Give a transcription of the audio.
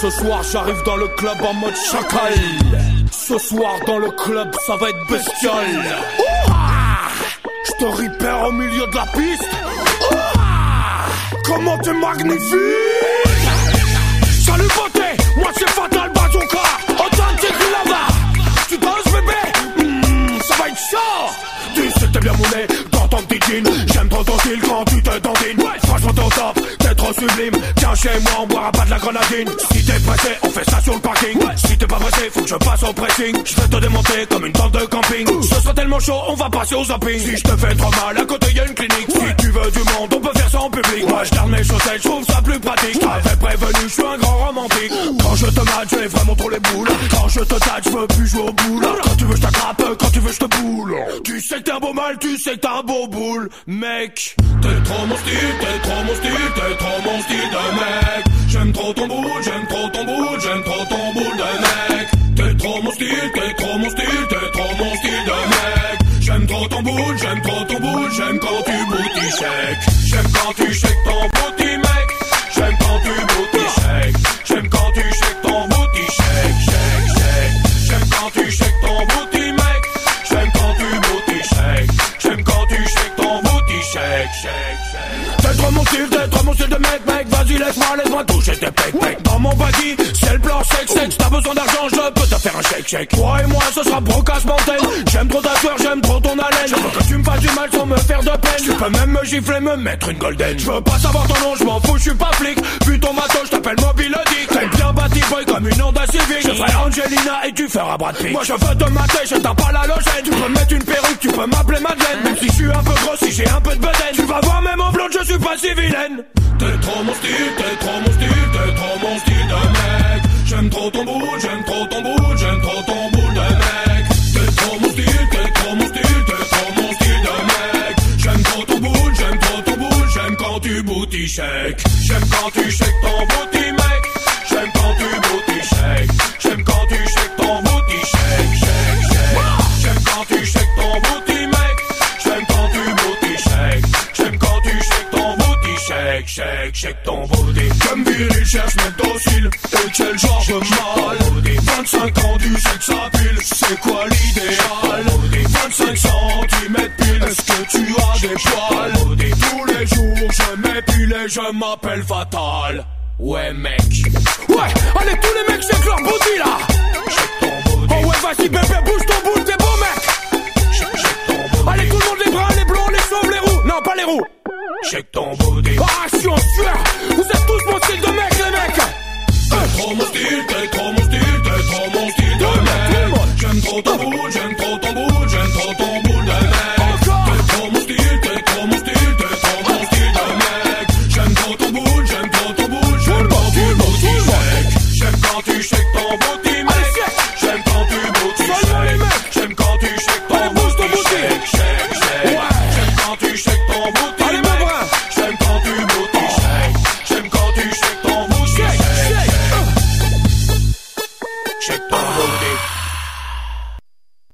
Ce soir j'arrive dans le club en mode chacal. Ce soir dans le club ça va être bestial. Je te repère au milieu de la piste. Comment t'es magnifique. Salut beauté, moi c'est Fatal Bazooka. Authentique là-bas. Tu danses bébé, ça va être chaud. Tu sais t'es bien moulé dans ton petit jean. J'aime trop ton style quand tu te dandines. Franchement t'es au top, t'es trop sublime. Tiens chez moi on boira pas de la grenadine. Si t'es pressé on fait ça sur le parking. Si t'es pas pressé faut que je passe au pressing. Je vais te démonter comme une tente de camping. Ce sera tellement chaud on va passer au zapping. Si je te fais trop mal à côté y'a une clinique. Si tu veux du monde on peut faire ça en public. Moi je garde mes chaussettes, je trouve ça plus pratique. T'avais prévenu, je suis un grand romantique. Quand je te mate j'ai vraiment trop les boules. Quand je te tâte je veux plus jouer au boule. Quand tu veux je t'attrape, quand tu veux je te boule. Tu sais que t'es un beau mal, tu sais que t'es un beau boule. Mec, t'es trop mon style, t'es trop mon style, t'es trop mon style de mec. J'aime trop ton boule, j'aime trop ton boule, j'aime trop ton boule de mec. T'es trop mon style, t'es trop mon style, t'es trop mon style de mec. J'aime trop ton boule, j'aime trop ton boule, j'aime quand tu booty shake. J'aime quand tu shake ton booty mec. J'aime quand tu booty shake. J'aime quand tu shake ton booty shake, shake, shake. J'aime quand tu shake ton booty mec. J'aime quand tu booty shake. J'aime quand tu shake ton booty shake, shake, shake. T'es trop mon style de mec, mec. Vas-y laisse-moi toucher tes pecs. Dans mon baggy, c'est le plan sexe. T'as besoin d'argent, je peux te faire un shake. Toi et moi, ce sera Brocasse Mountain. J'aime trop ta sueur, j'aime trop ton haleine. Je veux que tu me fasses du mal sans me faire de peine. Tu peux même me gifler, me mettre une golden. Je veux pas savoir ton nom, je m'en fous, je suis pas flic. Vu ton matos, je t'appelle Mobile Dick. T'es bien bâti boy comme une Honda Civic. Je ferai Angelina et tu feras Brad Pitt. Moi je veux te mater, je tape pas la logette. Tu peux me mettre une perruque, tu peux m'appeler Madeleine. Même si je suis un peu gros, si j'ai un peu de bedaine. Tu vas voir même en blonde, je suis pas si vilaine. T'es trop mon style, t'es trop mon style, t'es trop mon style de mec. J'aime trop ton boule, j'aime trop ton boule, j'aime trop ton boule de mec. T'es trop mon style, t'es trop mon style, t'es trop mon style de mec. J'aime trop ton boule, j'aime trop ton boule, j'aime quand tu booty shake. J'aime quand tu shake ton booty mec. J'aime quand tu booty shake. J'aime quand tu shake ton booty shake, shake, shake. J'aime quand tu shake ton booty mec. J'aime quand tu booty shake. J'aime quand tu shake ton booty shake, shake, shake ton booty. Comme viril cherche mes docile. Et quel genre de mal. 25 ans du sexe à pile. C'est quoi l'idéal? 25 centimètres pile. Est-ce que tu as des poils? Tous les jours je m'épile et je m'appelle Fatal. Ouais mec. Ouais, allez tous les mecs shake leur booty là. Shake ton booty. Oh ouais vas-y bébé bouge ton boule, t'es beau mec. Shake ton booty. Allez tout le monde les bras, les blonds, les chauves, les roux. Non pas les roux. Shake ton booty. Ah je suis en sueur. Vous êtes tous mon style de mec les mecs. T'es trop mon style, t'es trop mon style, t'es trop mon style de mec. J'aime trop ton boule, j'aime trop ton boule, j'aime trop ton boule de mec. T'es trop mon style, t'es trop mon style, t'es trop mon style de mec. J'aime trop ton boule, j'aime trop ton boule, j'aime quand tu booty shake. J'aime quand tu shake ton booty